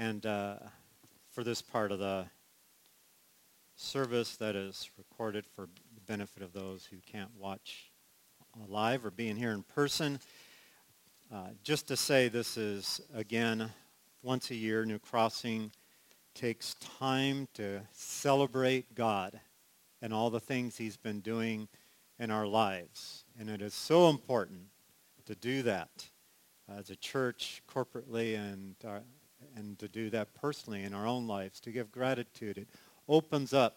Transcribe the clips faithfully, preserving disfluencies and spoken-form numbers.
And uh, for this part of the service that is recorded for the benefit of those who can't watch live or being here in person, uh, just to say this is, again, once a year, New Crossing takes time to celebrate God and all the things he's been doing in our lives. And it is so important to do that as a church, corporately, and uh, and to do that personally in our own lives, to give gratitude. It opens up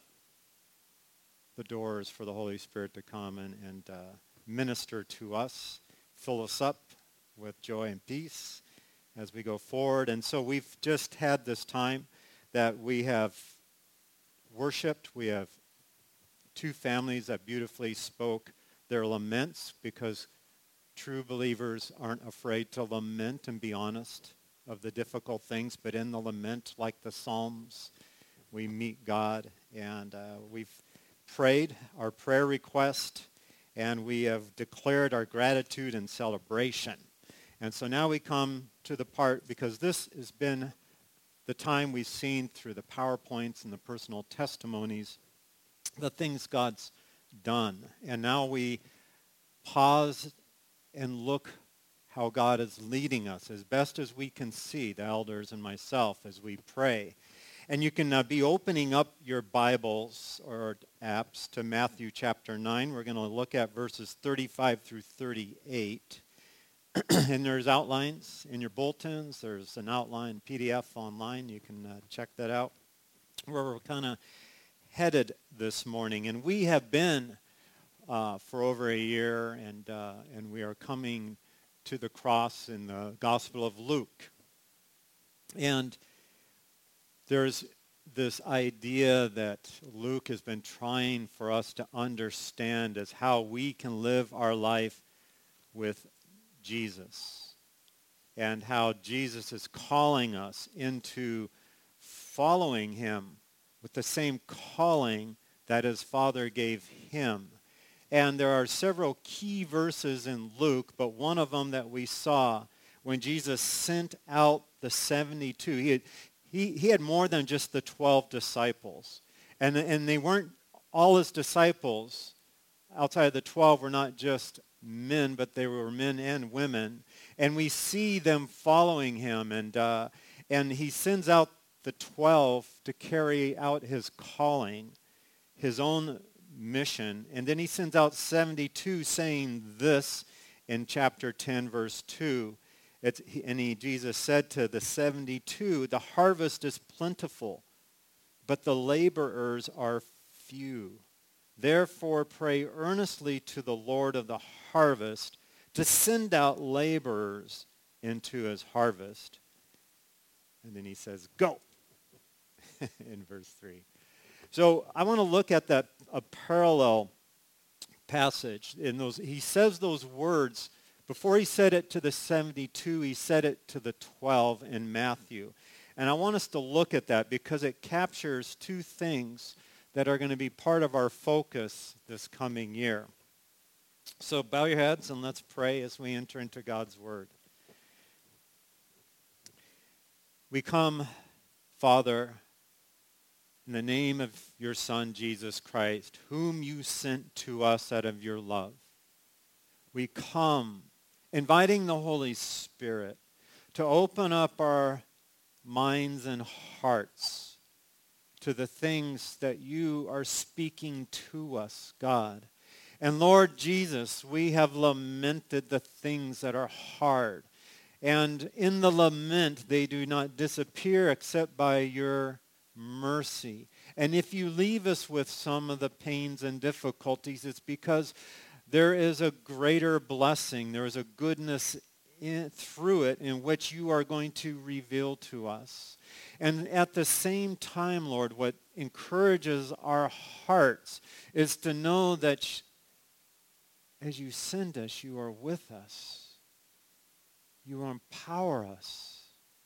the doors for the Holy Spirit to come and, and uh, minister to us, fill us up with joy and peace as we go forward. And so we've just had this time that we have worshiped. We have two families that beautifully spoke their laments, because true believers aren't afraid to lament and be honest of the difficult things, but in the lament, like the Psalms, we meet God. And uh, we've prayed our prayer request, and we have declared our gratitude and celebration. And so now we come to the part, because this has been the time we've seen through the PowerPoints and the personal testimonies, the things God's done. And now we pause and look how God is leading us as best as we can see, the elders and myself, as we pray. And you can uh, be opening up your Bibles or apps to Matthew chapter nine. We're going to look at verses thirty-five through thirty-eight. And there's outlines in your bulletins. There's an outline P D F online. You can uh, check that out, where we're kind of headed this morning. And we have been uh, for over a year, and uh, and we are coming to the cross in the Gospel of Luke. And there's this idea that Luke has been trying for us to understand as how we can live our life with Jesus, and how Jesus is calling us into following him with the same calling that his Father gave him. And there are several key verses in Luke, but one of them that we saw when Jesus sent out the seventy-two, he had, he, he had more than just the twelve disciples. And, and they weren't, all his disciples outside of the twelve were not just men, but they were men and women. And we see them following him, and uh, and he sends out the twelve to carry out his calling, his own mission. And then he sends out seventy-two, saying this in chapter ten, verse two. It's, and he, Jesus said to the seventy-two, "The harvest is plentiful, but the laborers are few. Therefore pray earnestly to the Lord of the harvest to send out laborers into his harvest." And then he says, "Go," in verse three. So I want to look at that a parallel passage. In those, he says those words. Before he said it to the seventy-two, he said it to the twelve in Matthew. And I want us to look at that because it captures two things that are going to be part of our focus this coming year. So bow your heads and let's pray as we enter into God's word. We come, Father, in the name of your Son, Jesus Christ, whom you sent to us out of your love. We come inviting the Holy Spirit to open up our minds and hearts to the things that you are speaking to us, God. And Lord Jesus, we have lamented the things that are hard. And in the lament, they do not disappear except by your mercy. And if you leave us with some of the pains and difficulties, it's because there is a greater blessing. There is a goodness in, through it in which you are going to reveal to us. And at the same time, Lord, what encourages our hearts is to know that sh- as you send us, you are with us. You empower us.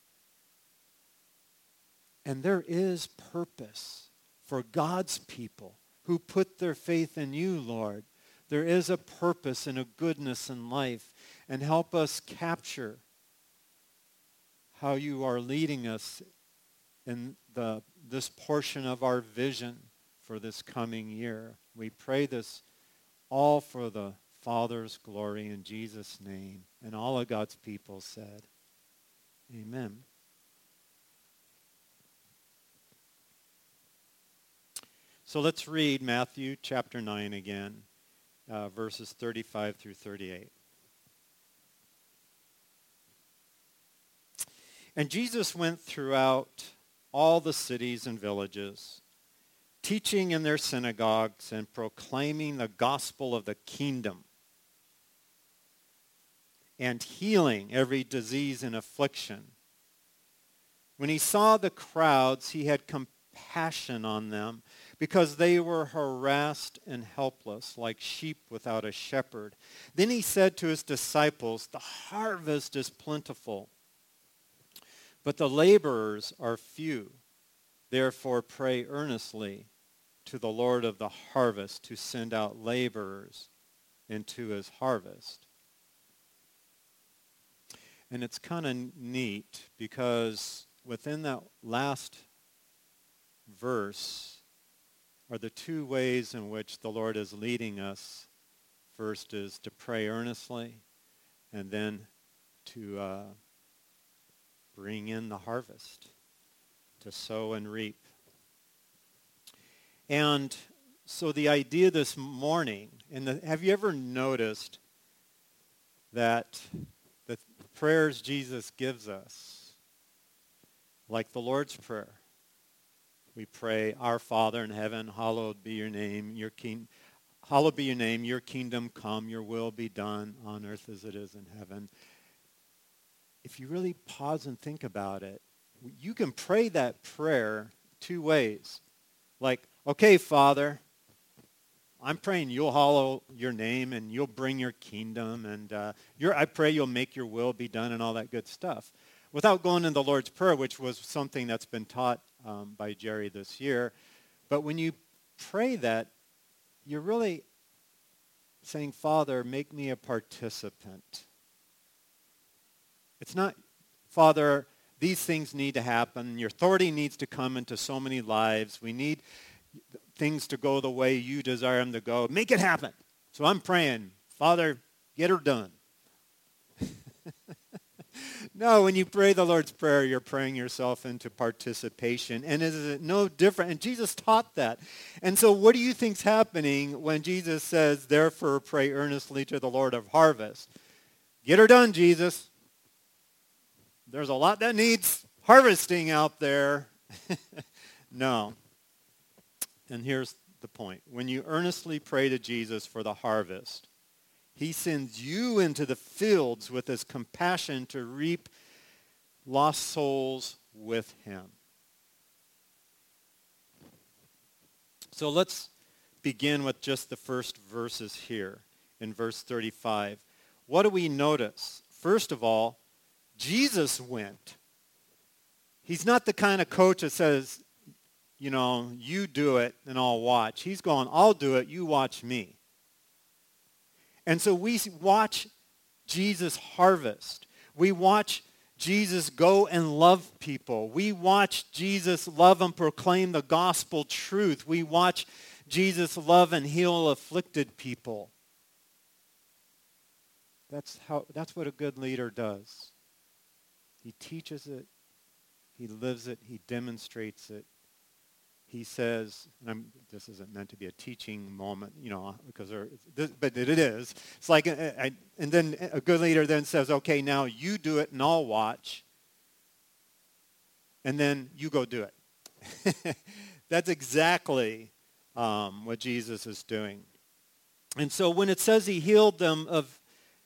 And there is purpose for God's people who put their faith in you, Lord. There is a purpose and a goodness in life. And help us capture how you are leading us in the this portion of our vision for this coming year. We pray this all for the Father's glory in Jesus' name. And all of God's people said, amen. So let's read Matthew chapter nine again, uh, verses thirty-five through thirty-eight. And Jesus went throughout all the cities and villages, teaching in their synagogues and proclaiming the gospel of the kingdom, and healing every disease and affliction. When he saw the crowds, he had compassion on them, because they were harassed and helpless, like sheep without a shepherd. Then he said to his disciples, "The harvest is plentiful, but the laborers are few. Therefore pray earnestly to the Lord of the harvest to send out laborers into his harvest." And it's kind of neat because within that last verse are the two ways in which the Lord is leading us. First is to pray earnestly, and then to uh, bring in the harvest, to sow and reap. And so the idea this morning, and the, have you ever noticed that the prayers Jesus gives us, like the Lord's Prayer, we pray, "Our Father in heaven, hallowed be your name, your king, hallowed be your name, your kingdom come, your will be done on earth as it is in heaven." If you really pause and think about it, you can pray that prayer two ways. Like, okay, Father, I'm praying you'll hallow your name and you'll bring your kingdom, and uh, your, I pray you'll make your will be done and all that good stuff. Without going into the Lord's Prayer, which was something that's been taught um, by Jerry this year. But when you pray that, you're really saying, "Father, make me a participant." It's not, "Father, these things need to happen. Your authority needs to come into so many lives. We need things to go the way you desire them to go. Make it happen." So I'm praying, "Father, get her done." No, when you pray the Lord's Prayer, you're praying yourself into participation. And is it no different? And Jesus taught that. And so what do you think's happening when Jesus says, "Therefore pray earnestly to the Lord of harvest"? Get her done, Jesus. There's a lot that needs harvesting out there. No. And here's the point. When you earnestly pray to Jesus for the harvest, he sends you into the fields with his compassion to reap lost souls with him. So let's begin with just the first verses here in verse thirty-five. What do we notice? First of all, Jesus went. He's not the kind of coach that says, you know, "You do it and I'll watch." He's going, "I'll do it, you watch me." And so we watch Jesus harvest. We watch Jesus go and love people. We watch Jesus love and proclaim the gospel truth. We watch Jesus love and heal afflicted people. That's how. That's what a good leader does. He teaches it. He lives it. He demonstrates it. He says, and I'm, this isn't meant to be a teaching moment, you know, because there, this, but it is. It's like, a, a, and then a good leader then says, "Okay, now you do it and I'll watch. And then you go do it." That's exactly um, what Jesus is doing. And so when it says he healed them of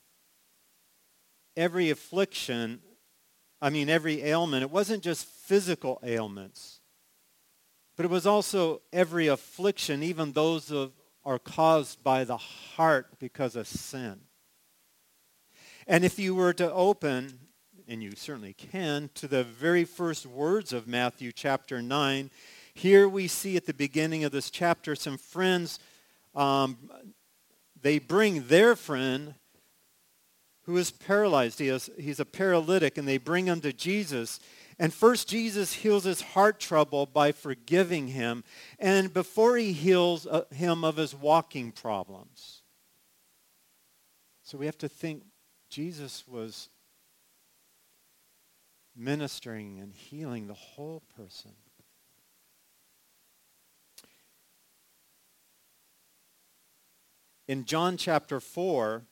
every affliction, I mean every ailment, it wasn't just physical ailments. But it was also every affliction, even those that are caused by the heart because of sin. And if you were to open, and you certainly can, to the very first words of Matthew chapter nine, here we see at the beginning of this chapter some friends, um, they bring their friend who is paralyzed. He is, he's a paralytic, and they bring him to Jesus. And first, Jesus heals his heart trouble by forgiving him, and before he heals uh, him of his walking problems. So we have to think Jesus was ministering and healing the whole person. In John chapter four,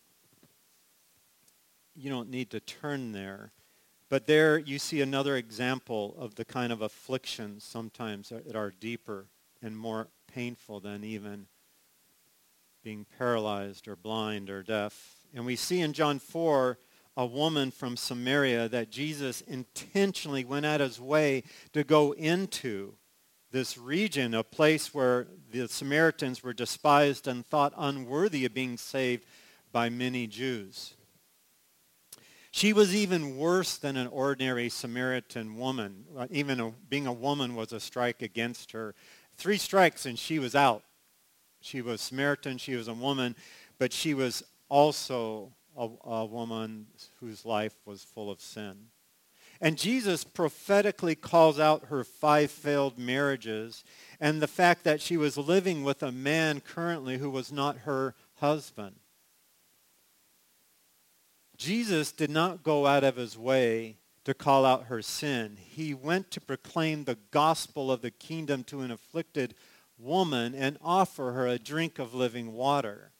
you don't need to turn there, but there you see another example of the kind of afflictions sometimes that are deeper and more painful than even being paralyzed or blind or deaf. And we see in John four a woman from Samaria that Jesus intentionally went out his way to go into this region, a place where the Samaritans were despised and thought unworthy of being saved by many Jews. She was even worse than an ordinary Samaritan woman. Even a, being a woman was a strike against her. Three strikes and she was out. She was Samaritan, she was a woman, but she was also a, a woman whose life was full of sin. And Jesus prophetically calls out her five failed marriages and the fact that she was living with a man currently who was not her husband. Jesus did not go out of his way to call out her sin. He went to proclaim the gospel of the kingdom to an afflicted woman and offer her a drink of living water.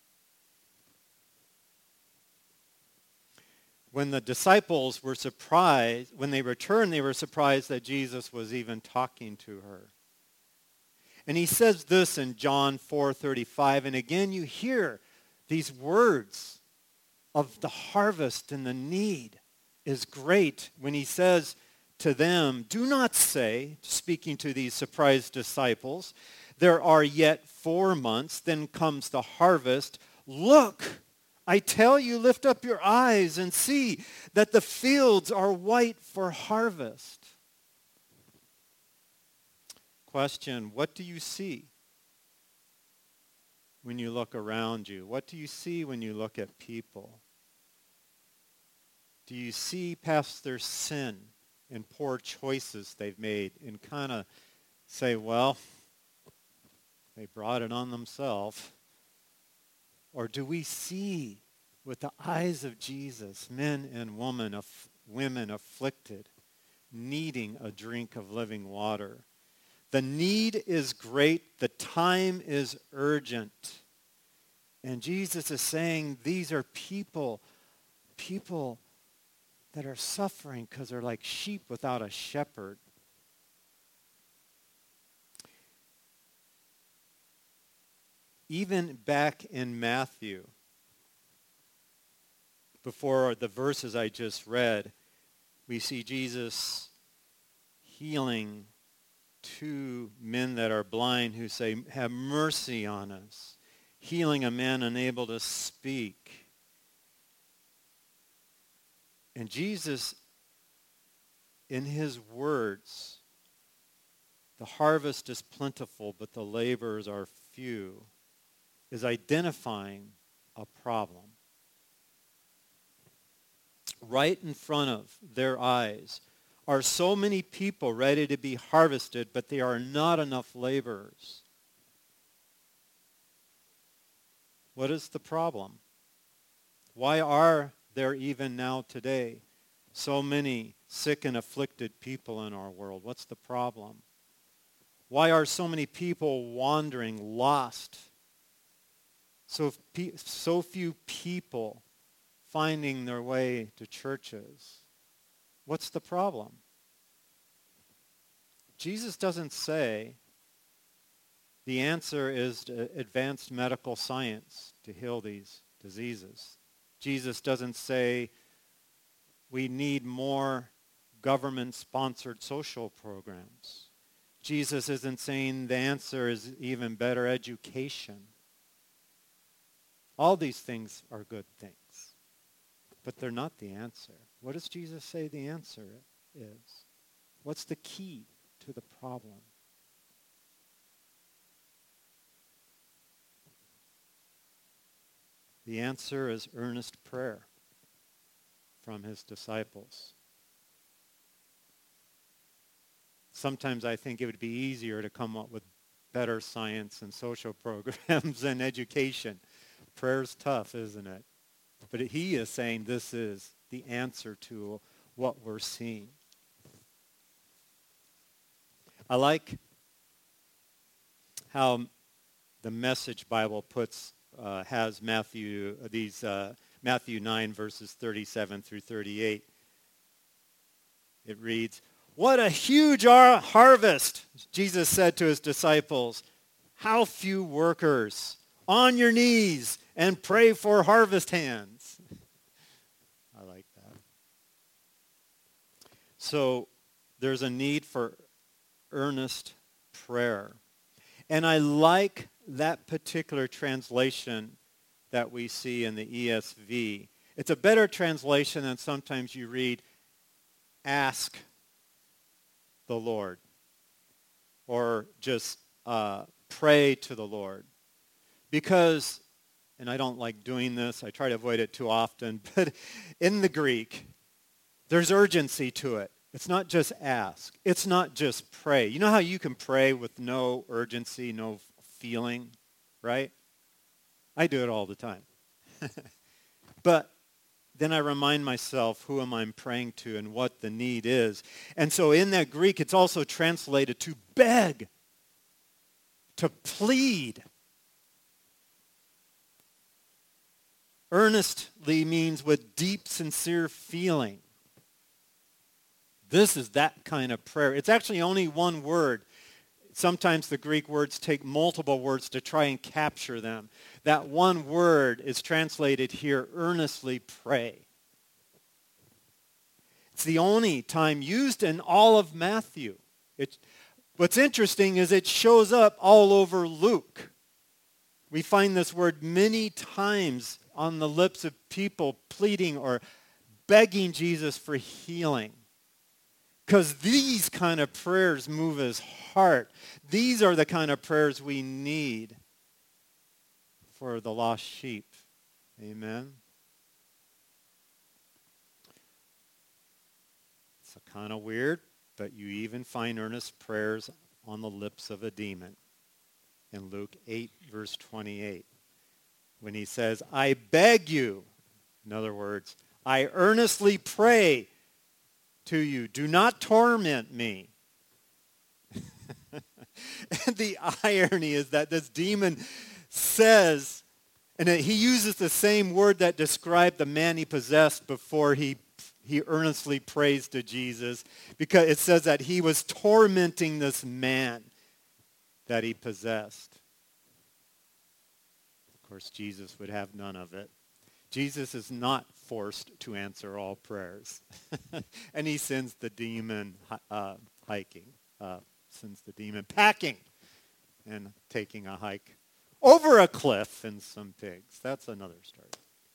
When the disciples were surprised, when they returned, they were surprised that Jesus was even talking to her. And he says this in John four thirty-five, and again you hear these words of the harvest and the need is great when he says to them, do not say, speaking to these surprised disciples, there are yet four months, then comes the harvest. Look, I tell you, lift up your eyes and see that the fields are white for harvest. Question, what do you see when you look around you? What do you see when you look at people? Do you see past their sin and poor choices they've made and kind of say, well, they brought it on themselves? Or do we see with the eyes of Jesus men and women, aff- women afflicted, needing a drink of living water? The need is great. The time is urgent. And Jesus is saying these are people, people that are suffering because they're like sheep without a shepherd. Even back in Matthew, before the verses I just read, we see Jesus healing two men that are blind who say, have mercy on us. Healing a man unable to speak. And Jesus, in his words, the harvest is plentiful, but the laborers are few, is identifying a problem. Right in front of their eyes are so many people ready to be harvested, but there are not enough laborers. What is the problem? Why are there even now today so many sick and afflicted people in our world? What's the problem? Why are so many people wandering, lost? So, so few people finding their way to churches. What's the problem? Jesus doesn't say the answer is advanced medical science to heal these diseases. Jesus doesn't say we need more government-sponsored social programs. Jesus isn't saying the answer is even better education. All these things are good things, but they're not the answer. What does Jesus say the answer is? What's the key to the problem? The answer is earnest prayer from his disciples. sometimes I think it would be easier to come up with better science and social programs and education. Prayer's tough, isn't it? But he is saying this is the answer to what we're seeing. I like how the Message Bible puts uh, has Matthew these uh, Matthew nine verses thirty-seven through thirty-eight. It reads, "What a huge ar- harvest!" Jesus said to his disciples. "How few workers! On your knees and pray for harvest hands." I like that. So there's a need for earnest prayer. And I like that particular translation that we see in the E S V. It's a better translation than sometimes you read, "Ask the Lord," or just uh, "pray to the Lord." Because, and I don't like doing this, I try to avoid it too often, but in the Greek, there's urgency to it. It's not just ask. It's not just pray. You know how you can pray with no urgency, no feeling, right? I do it all the time. But then I remind myself who am I praying to and what the need is. And so in that Greek, it's also translated to beg, to plead. Earnestly means with deep, sincere feeling. This is that kind of prayer. It's actually only one word. Sometimes the Greek words take multiple words to try and capture them. That one word is translated here, earnestly pray. It's the only time used in all of Matthew. It, what's interesting is it shows up all over Luke. We find this word many times on the lips of people pleading or begging Jesus for healing. Because these kind of prayers move his heart. These are the kind of prayers we need for the lost sheep. Amen? It's kind of weird, but you even find earnest prayers on the lips of a demon. In Luke eight, verse twenty-eight, when he says, "I beg you," in other words, "I earnestly pray to you, do not torment me." And the irony is that this demon says, and he uses the same word that described the man he possessed before he, he earnestly prays to Jesus, because it says that he was tormenting this man that he possessed. Of course, Jesus would have none of it. Jesus is not forced to answer all prayers. And he sends the demon uh, hiking, uh, sends the demon packing and taking a hike over a cliff and some pigs. That's another story.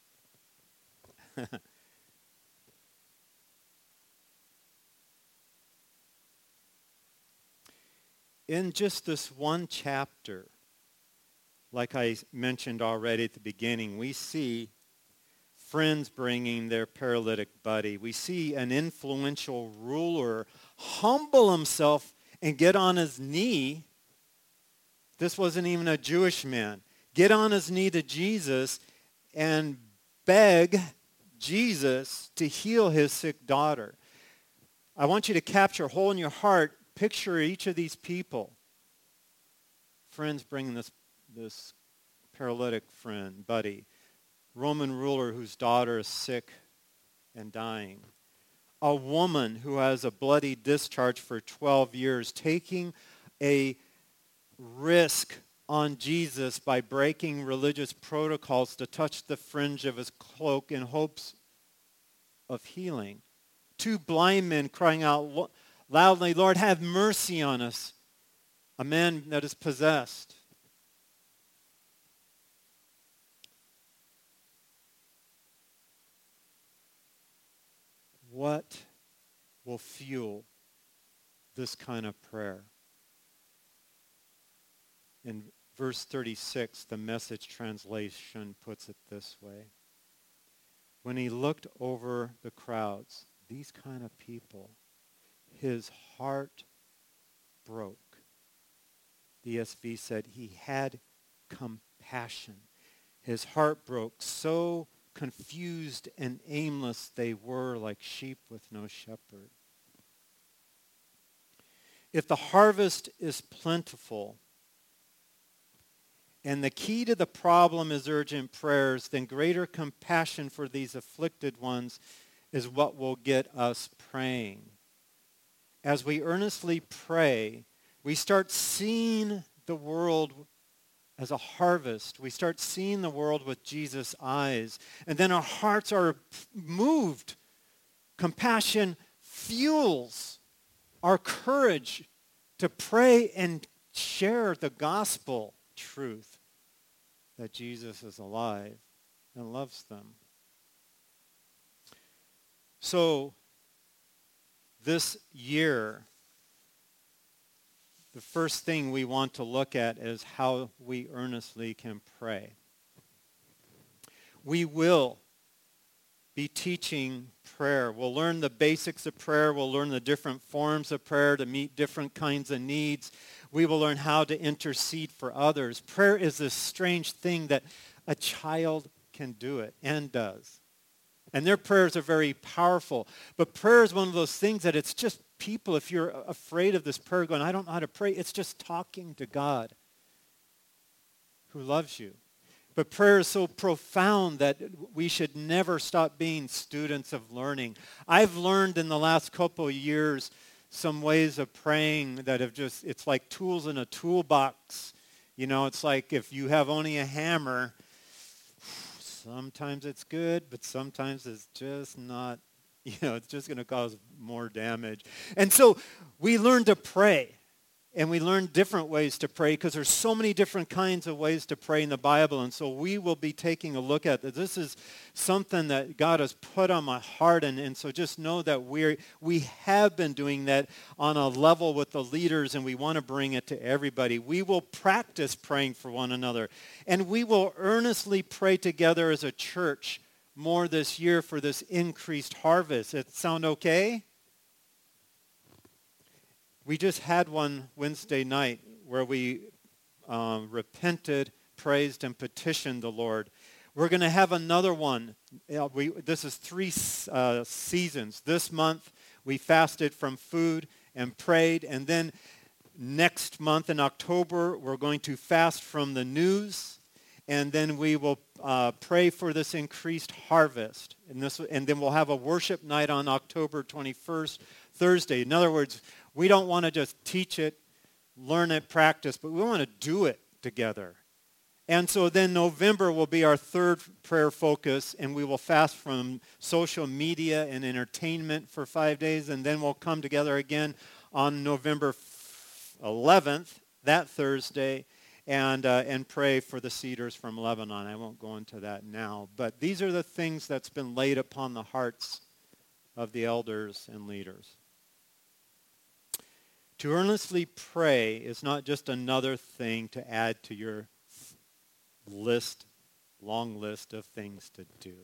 In just this one chapter, like I mentioned already at the beginning, we see friends bringing their paralytic buddy. We see an influential ruler humble himself and get on his knee. This wasn't even a Jewish man. Get on his knee to Jesus and beg Jesus to heal his sick daughter. I want you to capture, hold in your heart, picture each of these people. Friends bringing this, this paralytic friend, buddy. Roman ruler whose daughter is sick and dying. A woman who has a bloody discharge for twelve years, taking a risk on Jesus by breaking religious protocols to touch the fringe of his cloak in hopes of healing. Two blind men crying out loudly, "Lord, have mercy on us." A man that is possessed. What will fuel this kind of prayer? In verse thirty-six, the Message translation puts it this way. When he looked over the crowds, these kind of people, his heart broke. The E S V said he had compassion. His heart broke. So confused and aimless they were, like sheep with no shepherd. If the harvest is plentiful, and the key to the problem is urgent prayers, then greater compassion for these afflicted ones is what will get us praying. As we earnestly pray, we start seeing the world as a harvest. We start seeing the world with Jesus' eyes. And then our hearts are moved. Compassion fuels our courage to pray and share the gospel truth that Jesus is alive and loves them. So this year, the first thing we want to look at is how we earnestly can pray. We will be teaching prayer. We'll learn the basics of prayer. We'll learn the different forms of prayer to meet different kinds of needs. We will learn how to intercede for others. Prayer is this strange thing that a child can do it and does. And their prayers are very powerful. But prayer is one of those things that it's just people, if you're afraid of this prayer going, I don't know how to pray, it's just talking to God who loves you. But prayer is so profound that we should never stop being students of learning. I've learned in the last couple of years some ways of praying that have just, it's like tools in a toolbox. You know, it's like if you have only a hammer, sometimes it's good, but sometimes it's just not, you know, it's just going to cause more damage. And so we learn to pray. And we learn different ways to pray because there's so many different kinds of ways to pray in the Bible. And so we will be taking a look at this. This is something that God has put on my heart. And, and so just know that we we have been doing that on a level with the leaders, and we want to bring it to everybody. We will practice praying for one another. And we will earnestly pray together as a church more this year for this increased harvest. It sound okay? We just had one Wednesday night where we um, repented, praised, and petitioned the Lord. We're going to have another one. Uh, we, this is three uh, seasons. This month, we fasted from food and prayed. And then next month in October, we're going to fast from the news. And then we will uh, pray for this increased harvest. And, this, and then we'll have a worship night on October twenty-first, Thursday. In other words, we don't want to just teach it, learn it, practice, but we want to do it together. And so then November will be our third prayer focus, and we will fast from social media and entertainment for five days, and then we'll come together again on November eleventh, that Thursday, and uh, and pray for the cedars from Lebanon. I won't go into that now, but these are the things that's been laid upon the hearts of the elders and leaders. To earnestly pray is not just another thing to add to your list, long list of things to do.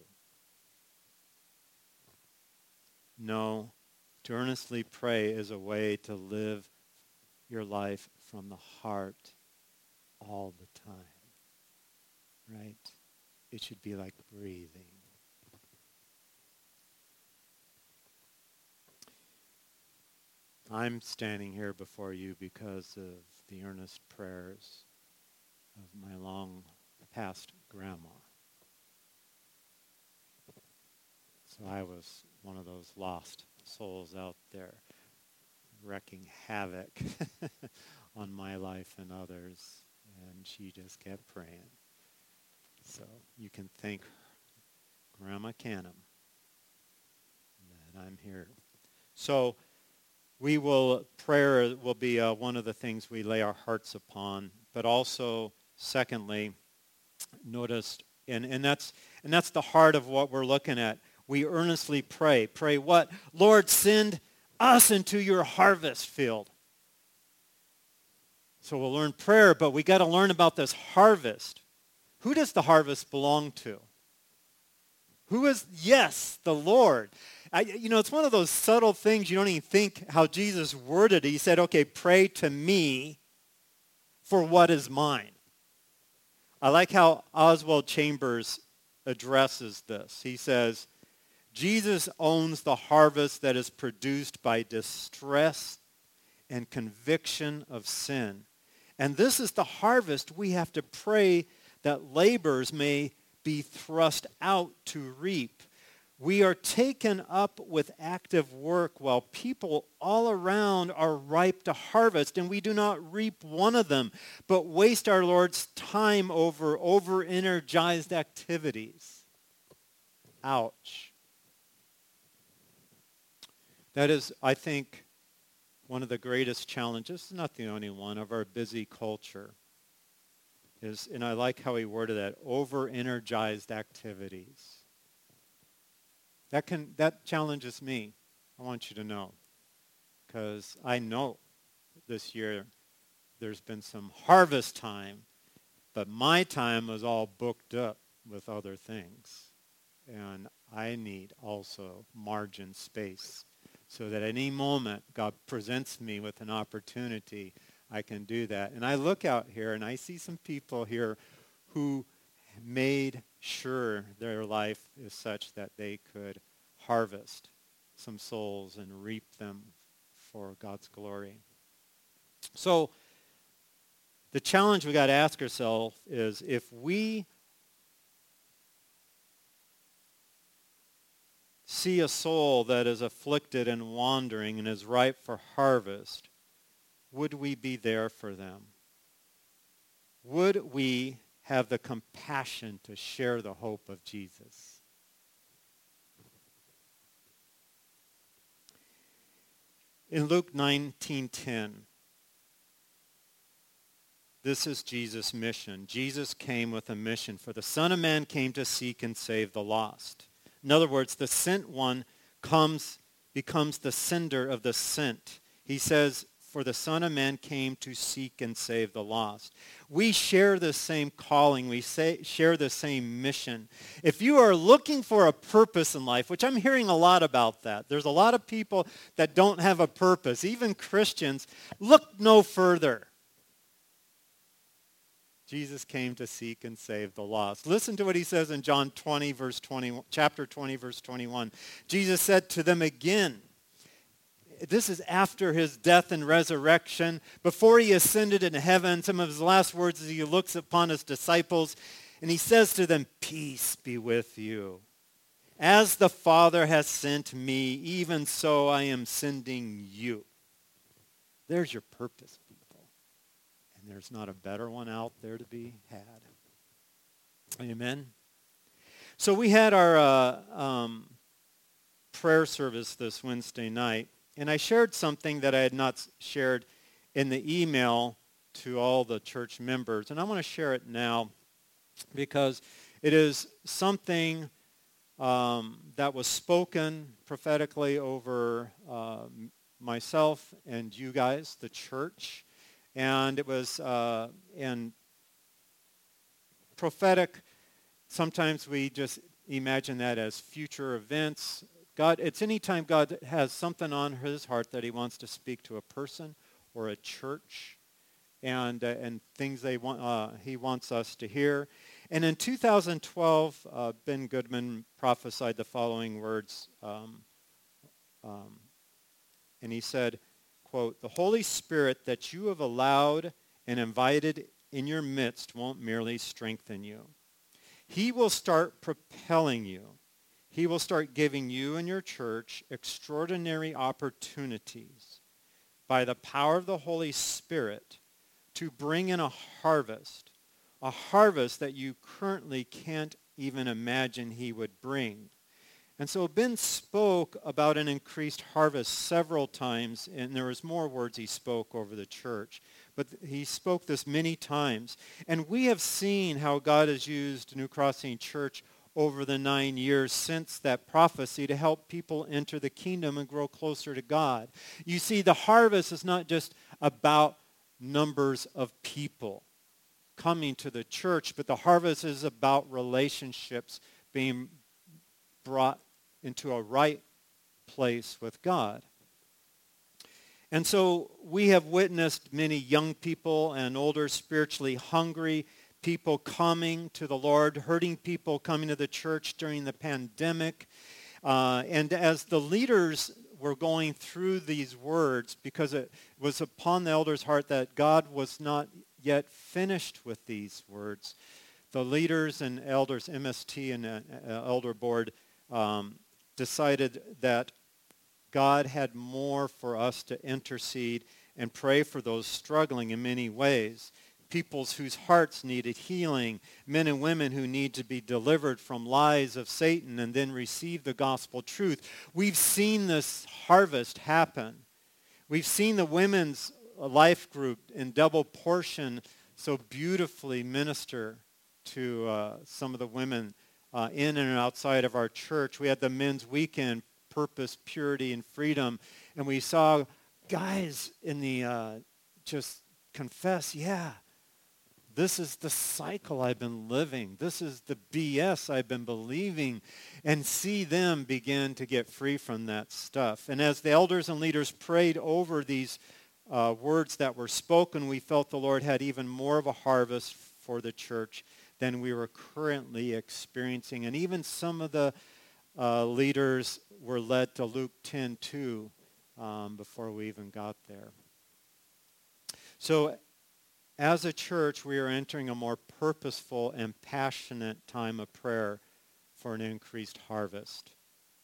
No, to earnestly pray is a way to live your life from the heart all the time, right? It should be like breathing. I'm standing here before you because of the earnest prayers of my long past grandma. So I was one of those lost souls out there wreaking havoc on my life and others, and she just kept praying. So you can thank Grandma Canham that I'm here. So we will, prayer will be uh, one of the things we lay our hearts upon, but also, secondly, notice, and, and that's and that's the heart of what we're looking at. We earnestly pray. Pray what? Lord, send us into your harvest field. So we'll learn prayer, but we got to learn about this harvest. Who does the harvest belong to? Who is, yes, the Lord. I, you know, it's one of those subtle things you don't even think how Jesus worded it. He said, okay, pray to me for what is mine. I like how Oswald Chambers addresses this. He says, Jesus owns the harvest that is produced by distress and conviction of sin. And this is the harvest we have to pray that laborers may be thrust out to reap. We are taken up with active work while people all around are ripe to harvest, and we do not reap one of them, but waste our Lord's time over over-energized activities. Ouch. That is, I think, one of the greatest challenges, not the only one, of our busy culture. Is, and I like how he worded that, over-energized activities. That can that challenges me, I want you to know, because I know this year there's been some harvest time, but my time was all booked up with other things. And I need also margin space so that any moment God presents me with an opportunity, I can do that. And I look out here and I see some people here who made sure their life is such that they could harvest some souls and reap them for God's glory. So the challenge we got to ask ourselves is, if we see a soul that is afflicted and wandering and is ripe for harvest, would we be there for them? Would we have the compassion to share the hope of Jesus? In Luke nineteen ten, this is Jesus' mission. Jesus came with a mission, for the Son of Man came to seek and save the lost. In other words, the sent one comes, becomes the sender of the sent. He says, for the Son of Man came to seek and save the lost. We share the same calling. We say, share the same mission. If you are looking for a purpose in life, which I'm hearing a lot about that. There's a lot of people that don't have a purpose, even Christians. Look no further. Jesus came to seek and save the lost. Listen to what he says in John twenty, verse twenty, chapter twenty, verse twenty-one. Jesus said to them again, this is after his death and resurrection, before he ascended into heaven. Some of his last words as he looks upon his disciples, and he says to them, peace be with you. As the Father has sent me, even so I am sending you. There's your purpose, people. And there's not a better one out there to be had. Amen. So we had our uh, um, prayer service this Wednesday night. And I shared something that I had not shared in the email to all the church members. And I want to share it now because it is something um, that was spoken prophetically over uh, myself and you guys, the church. And it was uh, in prophetic. Sometimes we just imagine that as future events. God, it's any time God has something on his heart that he wants to speak to a person or a church, and uh, and things they want uh, he wants us to hear. And in two thousand twelve, uh, Ben Goodman prophesied the following words, um, um, and he said, quote, "The Holy Spirit that you have allowed and invited in your midst won't merely strengthen you. He will start propelling you. He will start giving you and your church extraordinary opportunities by the power of the Holy Spirit to bring in a harvest, a harvest that you currently can't even imagine he would bring." And so Ben spoke about an increased harvest several times, and there was more words he spoke over the church. But he spoke this many times. And we have seen how God has used New Crossing Church over the nine years since that prophecy to help people enter the kingdom and grow closer to God. You see, the harvest is not just about numbers of people coming to the church, but the harvest is about relationships being brought into a right place with God. And so we have witnessed many young people and older, spiritually hungry people coming to the Lord, hurting people coming to the church during the pandemic. Uh, and as the leaders were going through these words, because it was upon the elders' heart that God was not yet finished with these words, the leaders and elders, M S T and uh, elder board, um, decided that God had more for us to intercede and pray for those struggling in many ways. Peoples whose hearts needed healing, men and women who need to be delivered from lies of Satan and then receive the gospel truth. We've seen this harvest happen. We've seen the women's life group in Double Portion so beautifully minister to uh, some of the women uh, in and outside of our church. We had the men's weekend, Purpose, Purity, and Freedom, and we saw guys in the uh, just confess, yeah, this is the cycle I've been living. This is the B S I've been believing, and see them begin to get free from that stuff. And as the elders and leaders prayed over these uh, words that were spoken, we felt the Lord had even more of a harvest for the church than we were currently experiencing. And even some of the uh, leaders were led to Luke ten two um, before we even got there. So as a church, we are entering a more purposeful and passionate time of prayer for an increased harvest.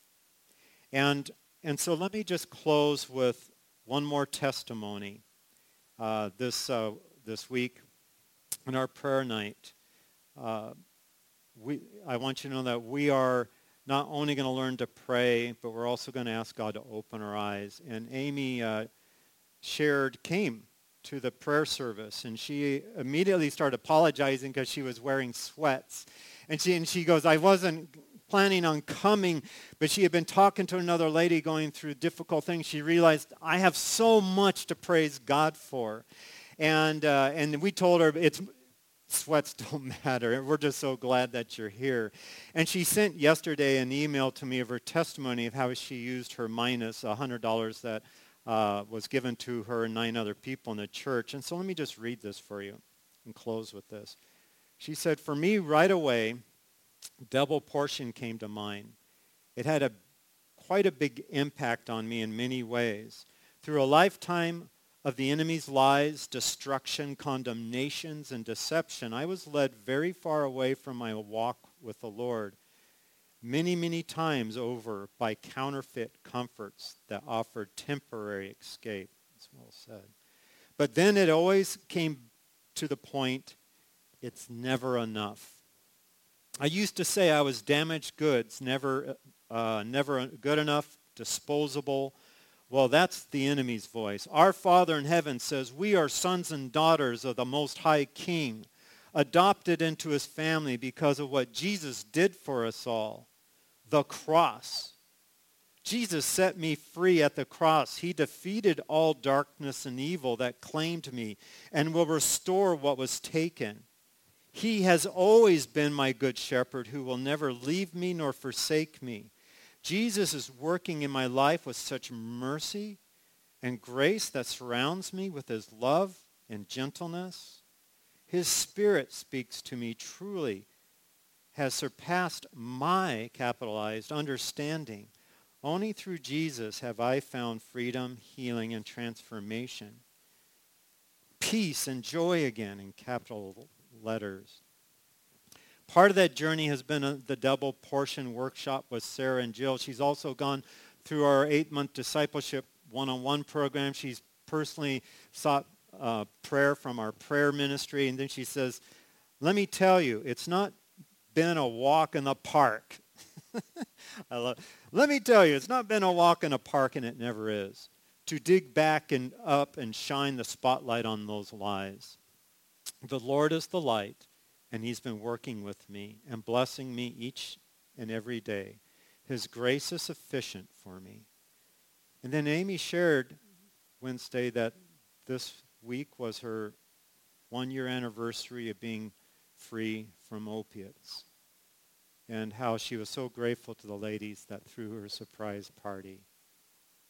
And, and so let me just close with one more testimony. Uh, this, uh, this week in our prayer night, uh, we, I want you to know that we are not only going to learn to pray, but we're also going to ask God to open our eyes. And Amy uh, shared, came to the prayer service, and she immediately started apologizing because she was wearing sweats. And she, and she goes, I wasn't planning on coming, but she had been talking to another lady going through difficult things. She realized, I have so much to praise God for. And, uh, and we told her, it's sweats don't matter. We're just so glad that you're here. And she sent yesterday an email to me of her testimony of how she used her minus one hundred dollars that uh, was given to her and nine other people in the church. And so let me just read this for you and close with this. She said, for me right away, Double Portion came to mind. It had a quite a big impact on me in many ways. Through a lifetime of the enemy's lies, destruction, condemnations, and deception, I was led very far away from my walk with the Lord, many, many times over by counterfeit comforts that offered temporary escape. That's well said. But then it always came to the point, it's never enough. I used to say I was damaged goods, never, uh, never good enough, disposable. Well, that's the enemy's voice. Our Father in heaven says we are sons and daughters of the Most High King, adopted into his family because of what Jesus did for us all, the cross. Jesus set me free at the cross. He defeated all darkness and evil that claimed me and will restore what was taken. He has always been my good shepherd who will never leave me nor forsake me. Jesus is working in my life with such mercy and grace that surrounds me with his love and gentleness. His Spirit speaks to me truly, has surpassed my capitalized understanding. Only through Jesus have I found freedom, healing, and transformation. Peace and joy again in capital letters. Part of that journey has been a, the Double Portion workshop with Sarah and Jill. She's also gone through our eight-month discipleship one-on-one program. She's personally sought uh, prayer from our prayer ministry. And then she says, let me tell you, it's not been a walk in the park. I love, let me tell you, it's not been a walk in a park, and it never is. To dig back and up and shine the spotlight on those lies. The Lord is the light, and he's been working with me and blessing me each and every day. His grace is sufficient for me. And then Amy shared Wednesday that this week was her one-year anniversary of being free from opiates, and how she was so grateful to the ladies that threw her a surprise party.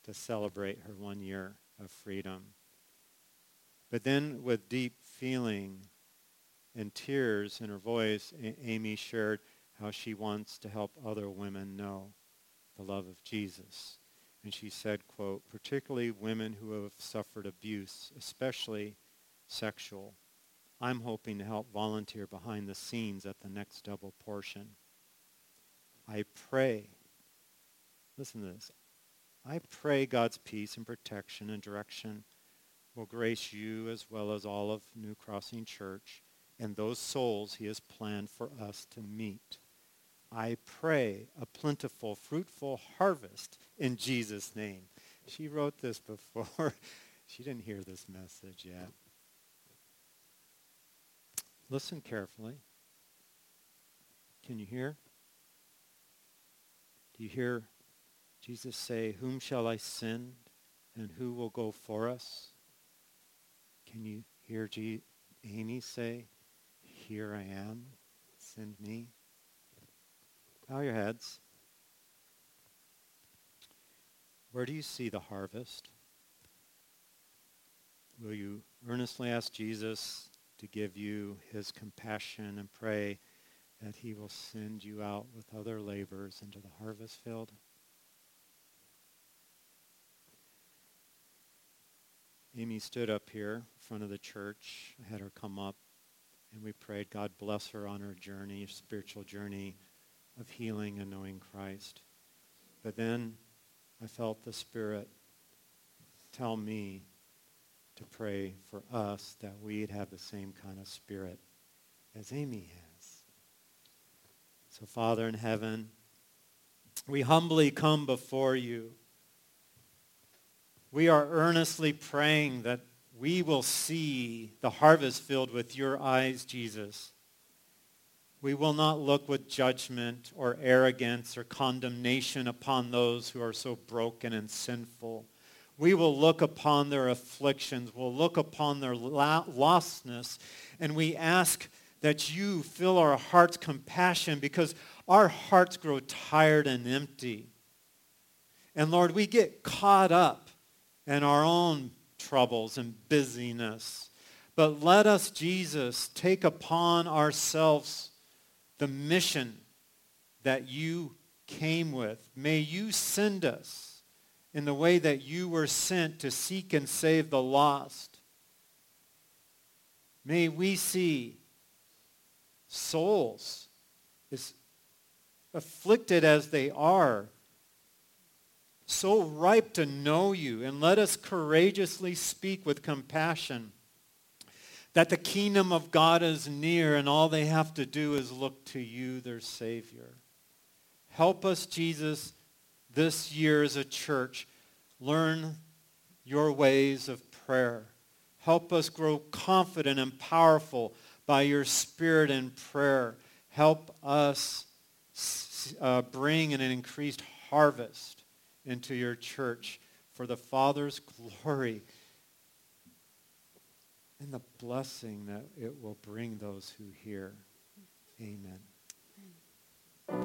to celebrate her one year of freedom. But then with deep feeling and tears in her voice, A- Amy shared how she wants to help other women know the love of Jesus. And she said, quote, particularly women who have suffered abuse, especially sexual. I'm hoping to help volunteer behind the scenes at the next double portion. I pray, listen to this, I pray God's peace and protection and direction will grace you as well as all of New Crossing Church and those souls he has planned for us to meet. I pray a plentiful, fruitful harvest in Jesus' name. She wrote this before. She didn't hear this message yet. Listen carefully. Can you hear? Do you hear Jesus say, whom shall I send and who will go for us? Can you hear G- Amy say, here I am, send me? Bow your heads. Where do you see the harvest? Will you earnestly ask Jesus to give you his compassion and pray that he will send you out with other laborers into the harvest field? Amy stood up here in front of the church. I had her come up, and we prayed, God bless her on her journey, spiritual journey of healing and knowing Christ. But then I felt the Spirit tell me to pray for us that we'd have the same kind of spirit as Amy has. So, Father in heaven, we humbly come before you. We are earnestly praying that we will see the harvest field with your eyes, Jesus. We will not look with judgment or arrogance or condemnation upon those who are so broken and sinful. We will look upon their afflictions. We'll look upon their lostness. And we ask that you fill our hearts compassion because our hearts grow tired and empty. And Lord, we get caught up in our own troubles and busyness. But let us, Jesus, take upon ourselves the mission that you came with. May you send us in the way that you were sent to seek and save the lost. May we see souls, as afflicted as they are, so ripe to know you, and let us courageously speak with compassion that the kingdom of God is near and all they have to do is look to you, their Savior. Help us, Jesus, this year as a church, learn your ways of prayer. Help us grow confident and powerful by your Spirit in prayer. Help us uh, bring an increased harvest into your church for the Father's glory and the blessing that it will bring those who hear. Amen.